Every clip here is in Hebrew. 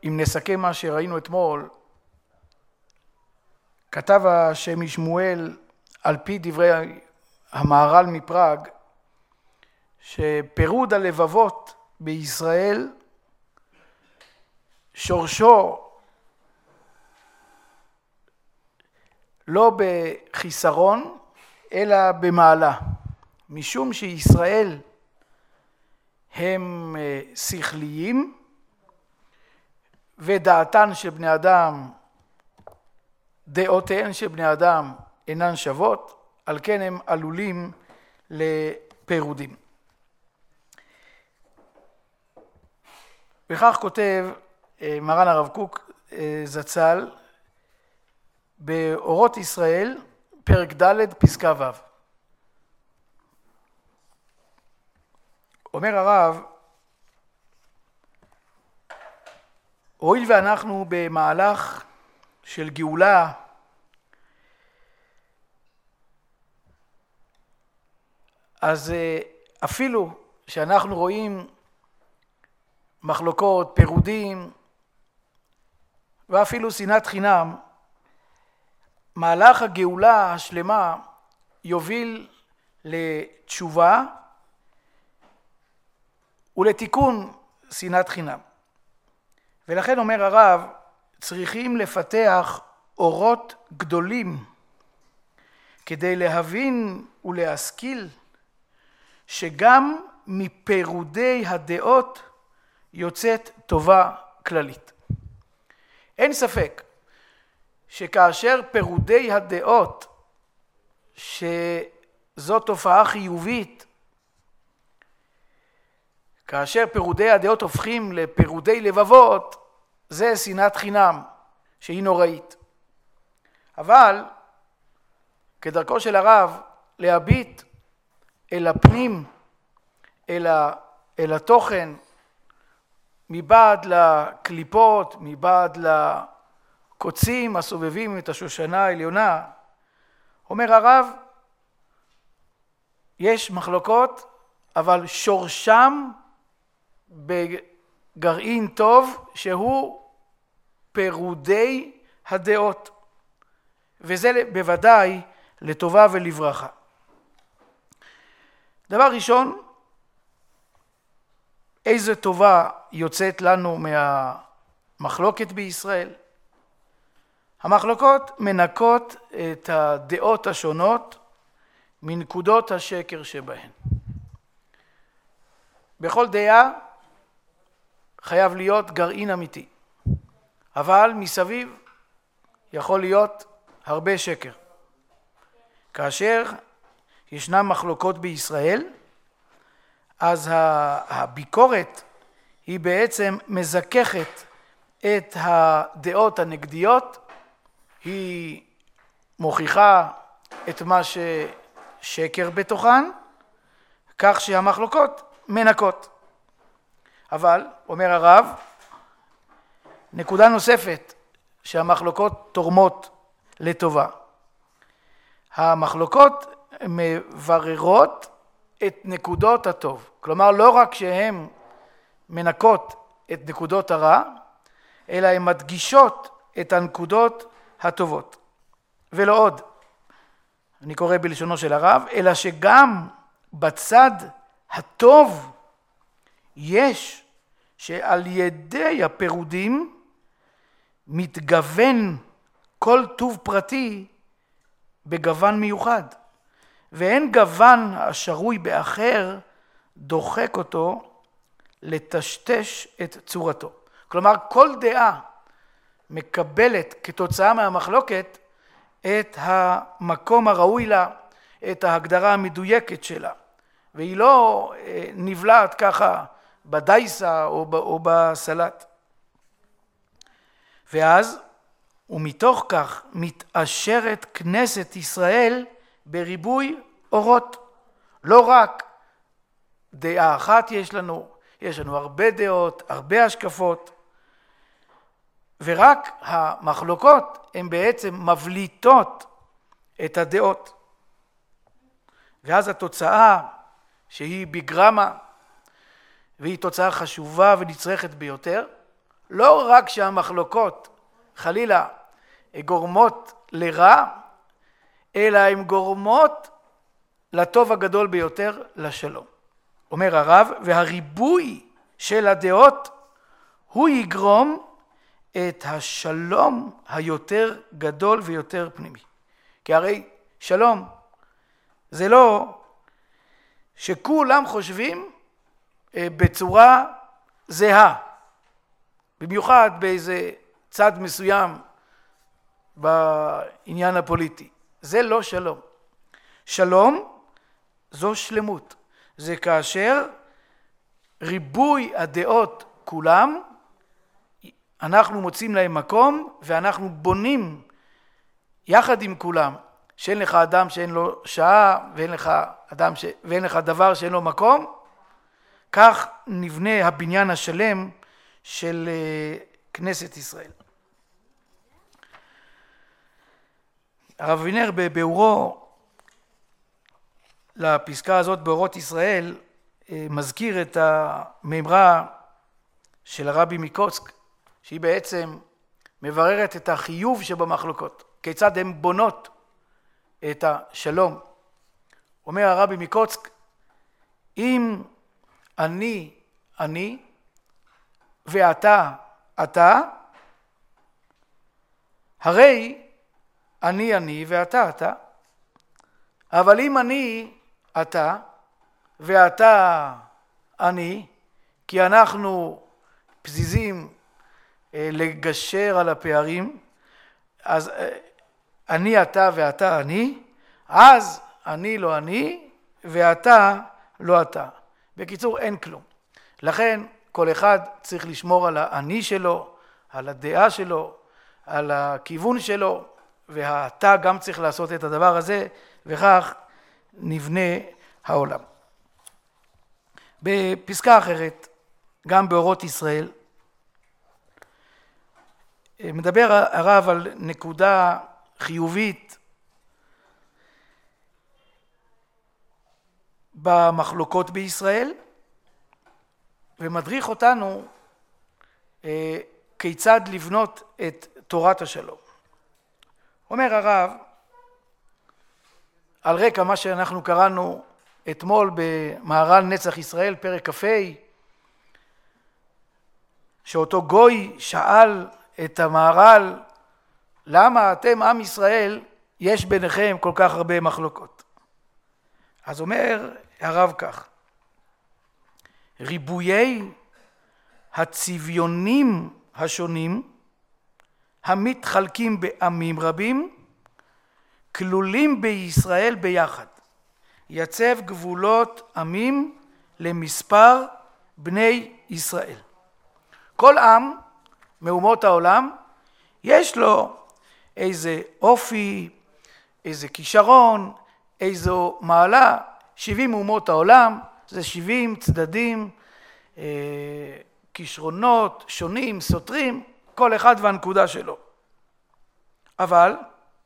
אם נסכם מה שראינו אתמול, כתב השם משמואל על פי דברי המהר"ל מפראג, שפירוד הלבבות בישראל שורשו לא בחיסרון אלא במעלה, משום שישראל הם שכליים ודעתן של בני אדם, דעותיהן של בני אדם אינן שוות, על כן הם עלולים לפירודים. וכך כותב מרן הרב קוק זצ"ל באורות ישראל, פרק ד' פסקה ו'. אומר הרב, הואיל ואנחנו במהלך של גאולה, אז אפילו שאנחנו רואים מחלוקות, פירודים ואפילו שנאת חינם, מהלך הגאולה השלמה יוביל לתשובה ולתיקון שנאת חינם. ולכן אומר הרב, צריכים לפתח אורות גדולים כדי להבין ולהשכיל שגם מפירודי הדעות יוצאת טובה כללית. אין ספק שכאשר פירודי הדעות, שזו תופעה חיובית, כאשר פירודי הדעות הופכים לפירודי לבבות, זה שנאת חינם שהיא נוראית. אבל כדרכו של הרב להביט אל הפנים, אל התוכן, מבעד לקליפות, מבעד לקוצים הסובבים את השושנה העליונה, אומר הרב, יש מחלוקות, אבל שורשם בגרעין טוב שהוא פירודי הדעות, וזה בוודאי לטובה ולברכה. דבר ראשון, איזו טובה יוצאת לנו מהמחלוקת בישראל? המחלוקות מנקות את הדעות השונות מנקודות השקר שבהן. בכל דעה חייב להיות גרעין אמיתי, אבל מסביב יכול להיות הרבה שקר. כאשר ישנן מחלוקות בישראל, אז הביקורת היא בעצם מזככת את הדעות הנגדיות, היא מוכיחה את מה ששקר בתוכן, כך שהמחלוקות מנקות. אבל, אומר הרב, נקודה נוספת שהמחלוקות תורמות לטובה. המחלוקות מבררות את נקודות הטוב. כלומר, לא רק שהן מנקות את נקודות הרע, אלא הן מדגישות את הנקודות הטובות. ולא עוד, אני קורא בלשונו של הרב, אלא שגם בצד הטוב יש שעל ידי הפירודים מתגוון כל טוב פרטי בגוון מיוחד, ואין גוון השרוי באחר דוחק אותו לטשטש את צורתו. כלומר, כל דעה מקבלת כתוצאה מהמחלוקת את המקום הראוי לה, את ההגדרה המדויקת שלה, והיא לא נבלעת ככה בדייסה או בסלט. ואז, ומתוך כך מתעשרת כנסת ישראל בריבוי אורות. לא רק דעה אחת יש לנו הרבה דעות, הרבה השקפות, ורק המחלוקות הן בעצם מבליטות את הדעות. ואז התוצאה שהיא בגרמה, והיא תוצאה חשובה ונצרכת ביותר, לא רק שהמחלוקות חלילה גורמות לרע, אלא הן גורמות לטוב הגדול ביותר, לשלום. אומר הרב, והריבוי של הדעות הוא יגרום את השלום היותר גדול ויותר פנימי. כי הרי שלום זה לא שכולם חושבים בצורה זהה, במיוחד באיזה צד מסוים בעניין הפוליטי. זה לא שלום. שלום זו שלמות. זה כאשר ריבוי הדעות כולם, אנחנו מוצאים להם מקום ואנחנו בונים יחד עם כולם, שאין לך אדם שאין לו שעה ואין לך דבר שאין לו מקום, כך נבנה הבניין השלם של כנסת ישראל. הרב אבינר בביאורו לפסקה הזאת באורות ישראל מזכיר את המאמרה של הרבי מקוצק, שהיא בעצם מבררת את החיוב שבמחלוקות, כיצד הן בונות את השלום. אומר הרבי מקוצק, אם אני ואתה אתה, הרי אני ואתה אתה. אבל אם אני אתה ואתה אני, כי אנחנו פזיזים לגשר על הפערים, אז אני אתה ואתה אני, אז אני לא אני ואתה לא אתה. בקיצור, אין כלום. לכן כל אחד צריך לשמור על האני שלו, על הדעה שלו, על הכיוון שלו, והאתה גם צריך לעשות את הדבר הזה, וכך נבנה העולם. בפסקה אחרת, גם באורות ישראל, מדבר הרב על נקודה חיובית במחלוקות בישראל, ומדריך אותנו כיצד לבנות את תורת השלום. אומר הרב, על רקע מה שאנחנו קראנו אתמול במהר"ל נצח ישראל, פרק כ"ה, שאותו גוי שאל את המהר"ל, למה אתם עם ישראל יש ביניכם כל כך הרבה מחלוקות? אז אומר הרב כך, ריבויי הצביונים השונים המתחלקים בעמים רבים כלולים בישראל ביחד, יצב גבולות עמים למספר בני ישראל. כל עם מאומות העולם יש לו איזה אופי, איזה כישרון, איזו מעלה. 70 אומות העולם זה 70 צדדים, כישרונות שונים, סותרים, כל אחד והנקודה שלו. אבל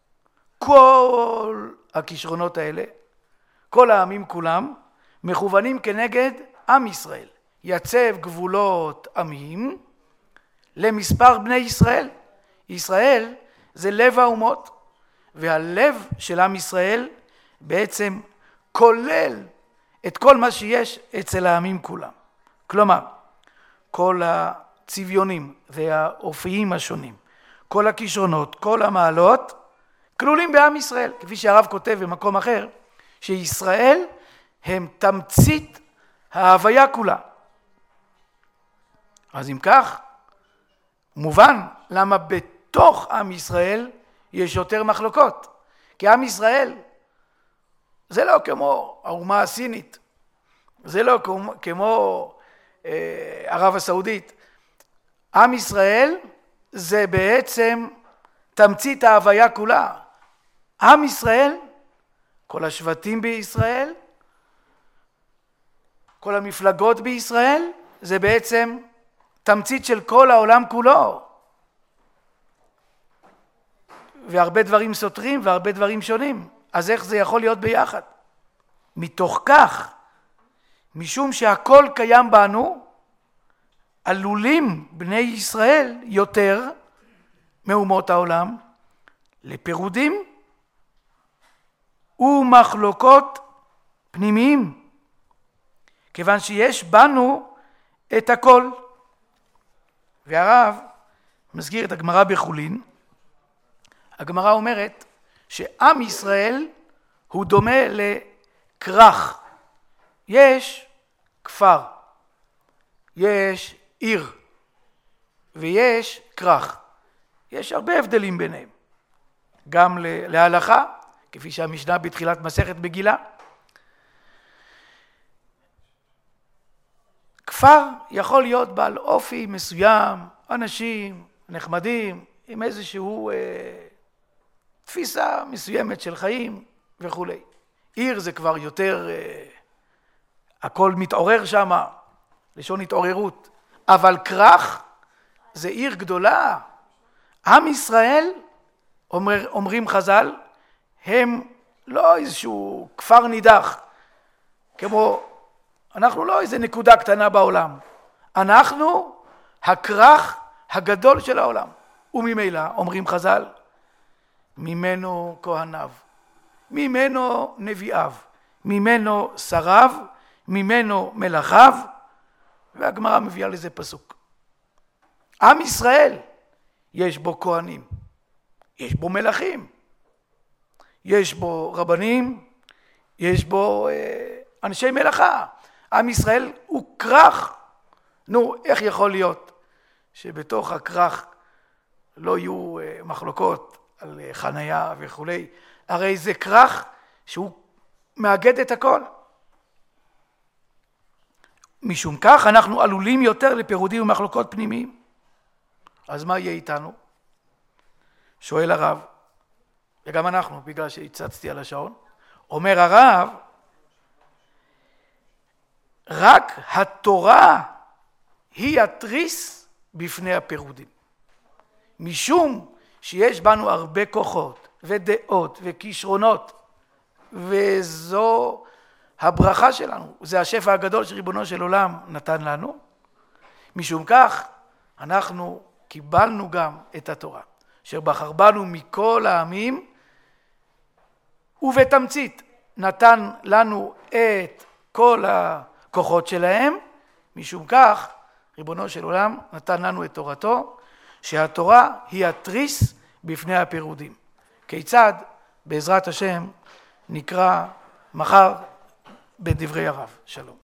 כל הכישרונות האלה, כל העמים כולם, מכוונים כנגד עם ישראל. יצב גבולות עמים למספר בני ישראל. ישראל זה לב האומות, והלב של עם ישראל בעצם כולל את כל מה שיש אצל העמים כולם. כלומר, כל הצביונים והאופיים השונים, כל הכישרונות, כל המעלות, כלולים בעם ישראל. כפי שהרב כותב במקום אחר, שישראל הם תמצית ההוויה כולה. אז אם כך, מובן למה בתוך עם ישראל יש יותר מחלוקות. כי עם ישראל זה לא כמו האומה הסינית, זה לא כמו ערב הסעודית. עם ישראל זה בעצם תמצית ההוויה כולה. עם ישראל, כל השבטים בישראל, כל המפלגות בישראל, זה בעצם תמצית של כל העולם כולו. והרבה דברים סותרים והרבה דברים שונים. אז איך זה יכול להיות ביחד? מתוך כך, משום שהכל קיים בנו, עלולים בני ישראל יותר מאומות העולם לפירודים ומחלוקות פנימיים, כיוון שיש בנו את הכל. והרב מזכיר את הגמרא בחולין. הגמרא אומרת שעם ישראל הוא דומה לכרך. יש כפר, יש עיר ויש כרך. יש הרבה הבדלים ביניהם, גם להלכה, כפי שהמשנה בתחילת מסכת מגילה. כפר יכול להיות בעל אופי מסוים, אנשים נחמדים, עם איזשהו תפיסה מסוימת של חיים וכו'. עיר זה כבר יותר, הכל מתעורר שם, לשון התעוררות. אבל כרך זה עיר גדולה. עם ישראל, אומרים חז"ל, הם לא איזשהו כפר נידח, כמו אנחנו לא איזה נקודה קטנה בעולם. אנחנו הכרך הגדול של העולם. וממילא, אומרים חז"ל, ממנו כהניו, ממנו נביאיו, ממנו שריו, ממנו מלאכיו, והגמרא מביאה לזה פסוק. עם ישראל, יש בו כהנים, יש בו מלאכים, יש בו רבנים, יש בו אנשי מלאכה. עם ישראל הוא כרך. נו, איך יכול להיות שבתוך הכרך לא יהיו מחלוקות על חניה וכו'? הרי זה כרך שהוא מאגד את הכל. משום כך אנחנו עלולים יותר לפירודים ומחלוקות פנימיים. אז מה יהיה איתנו? שואל הרב, וגם אנחנו, בגלל שהצצתי על השעון, אומר הרב, רק התורה היא התריס בפני הפירודים. משום שיש בנו הרבה כוחות ודעות וכישרונות, וזו הברכה שלנו, זה השפע הגדול שריבונו של עולם נתן לנו. משום כך אנחנו קיבלנו גם את התורה, אשר בחר בנו מכל העמים, ובתמצית נתן לנו את כל הכוחות שלהם. משום כך ריבונו של עולם נתן לנו את תורתו, שהתורה היא התריס בפני הפירודים. כיצד? בעזרת השם נקרא מחר בדברי הרב. שלום.